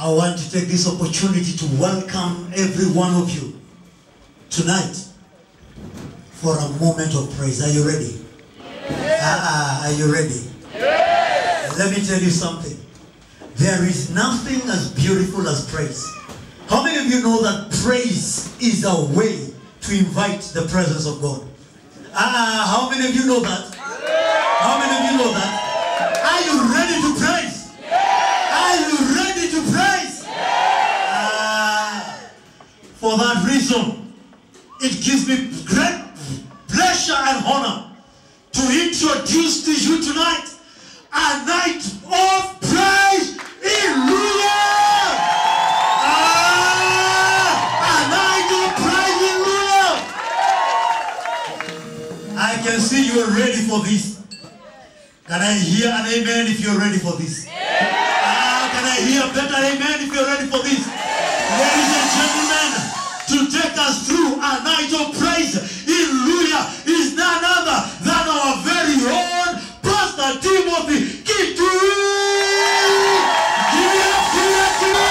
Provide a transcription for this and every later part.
I want to take this opportunity to welcome every one of you tonight for a moment of praise. Are you ready? Yes. Are you ready? Yes. Let me tell you something. There is nothing as beautiful as praise. How many of you know that praise is a way to invite the presence of God? How many of you know that? How many of you know that? Are you ready to praise? Are you ready to praise? For that reason, it gives me great pleasure and honor to introduce to you tonight a night of praise. Hallelujah! A night of praise. Hallelujah! I can see you are ready for this. Can I hear an amen if you're ready for this? Can I hear a better amen if you're ready for this? Ladies and gentlemen, to take us through a night of praise, hallelujah, is none other than our very own Pastor Timothy Kitu. Give it up, give it up, give it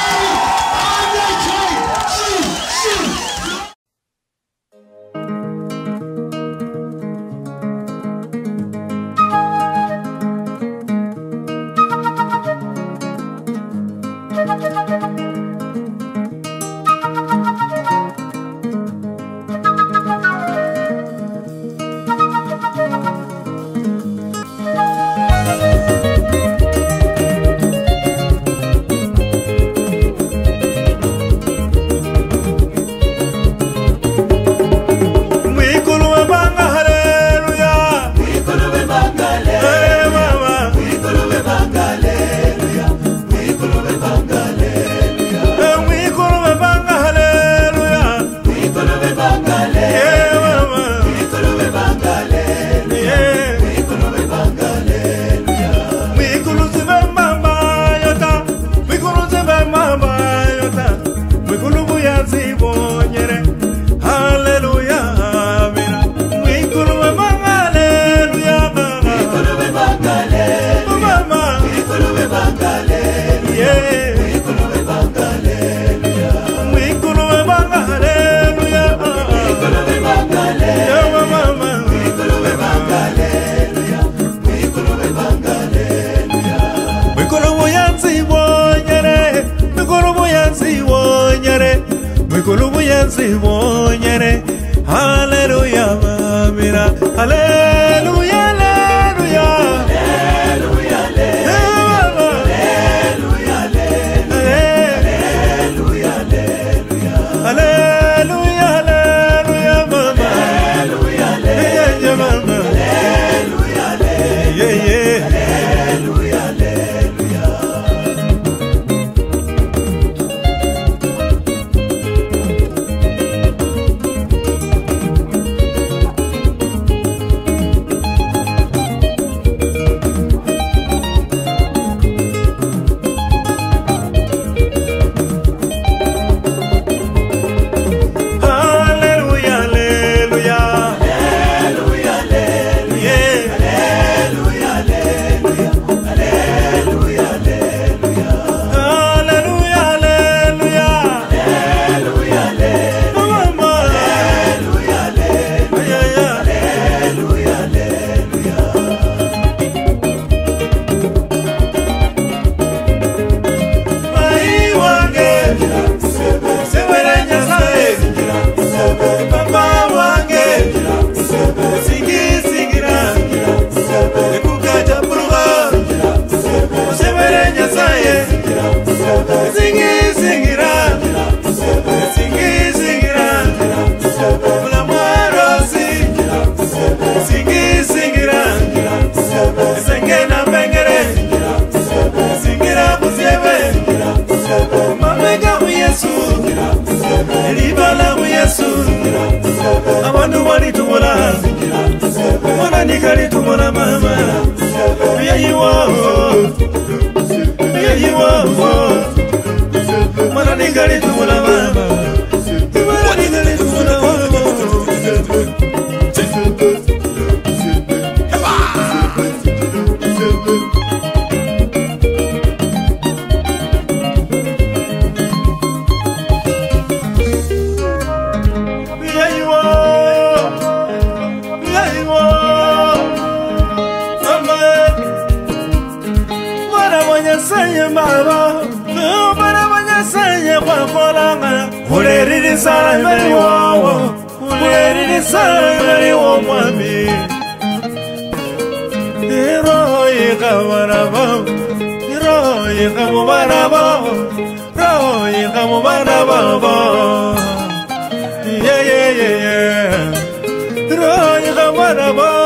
hallelujah, mira, hallelujah, hallelujah, hallelujah, hallelujah, hallelujah, hallelujah, mama, hallelujah, hallelujah, mama, hallelujah, yeah, yeah, hallelujah, hallelujah. baba bana banyasanye kwa kolanga uleriri sala mberi wawo uleriri sala mberi wo mwami roye kamaraba roye kamaraba roye kamaraba yeah roye kamaraba